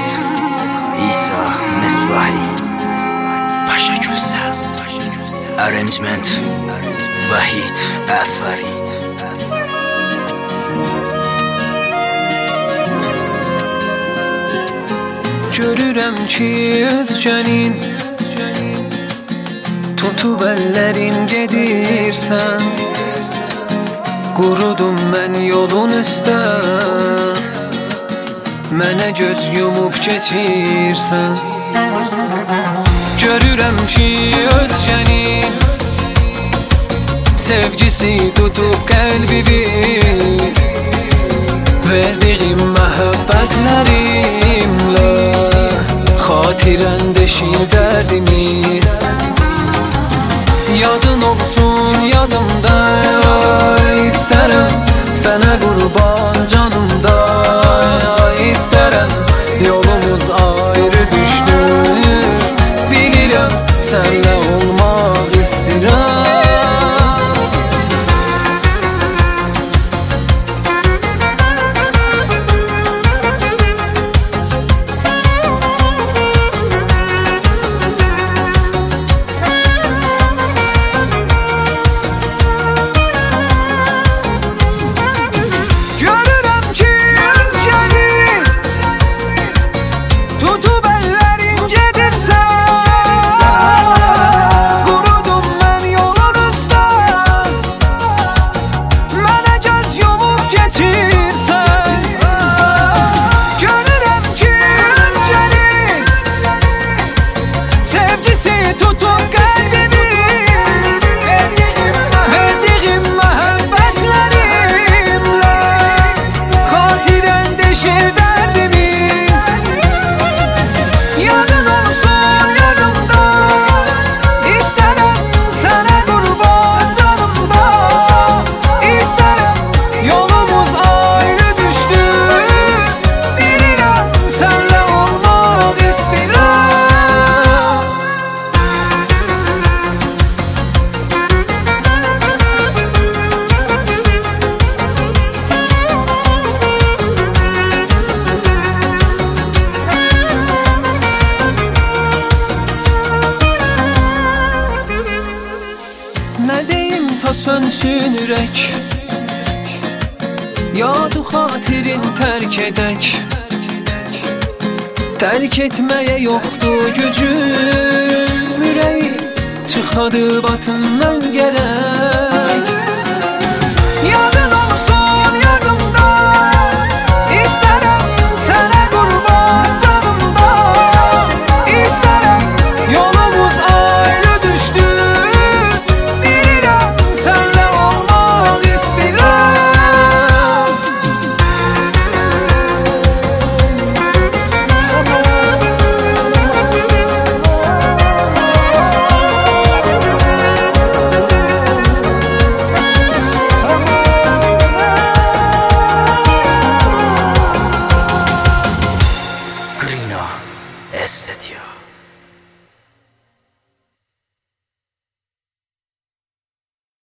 Vokalis İsa Mesbahi, Paşa Gülsəz, Arrangement Vahid Əsari. Görürəm ki özgənin tutub əllərin gedirsən, qurudum mən yolun üstə, mənə göz yumub keçirsən. Görürəm ki özgənin sevgisi tutub qəlbimi, verdiyim məhəbbətlərimlə xatirən deşir dərdimi. Yadın olsun yadımda, istərəm sənə qurban canımda. İstərəm yolumuz ayrı düşdü, bilirəm sənlə olmaq istəyirəm. Nə deyim ta sönsün ürək, yadu xatirin tərk edək. Tərk etməyə yoxdur gücüm, ürəyi çıxadı batından gələk.